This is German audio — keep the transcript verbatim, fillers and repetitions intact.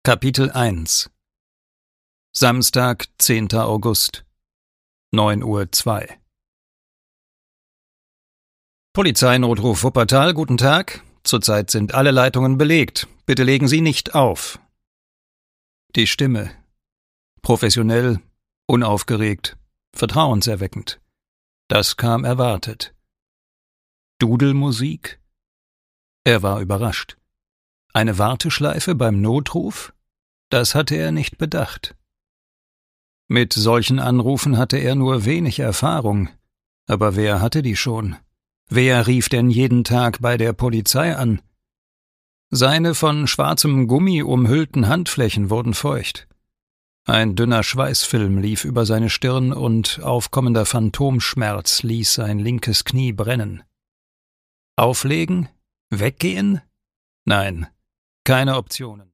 Kapitel eins Samstag, zehnter August, neun Uhr zwei. Polizeinotruf Wuppertal, guten Tag. Zurzeit sind alle Leitungen belegt. Bitte legen Sie nicht auf. Die Stimme. Professionell, unaufgeregt, vertrauenserweckend. Das kam erwartet. Dudelmusik? Er war überrascht. Eine Warteschleife beim Notruf? Das hatte er nicht bedacht. Mit solchen Anrufen hatte er nur wenig Erfahrung. Aber wer hatte die schon? Wer rief denn jeden Tag bei der Polizei an? Seine von schwarzem Gummi umhüllten Handflächen wurden feucht. Ein dünner Schweißfilm lief über seine Stirn und aufkommender Phantomschmerz ließ sein linkes Knie brennen. Auflegen? Weggehen? Nein, keine Optionen.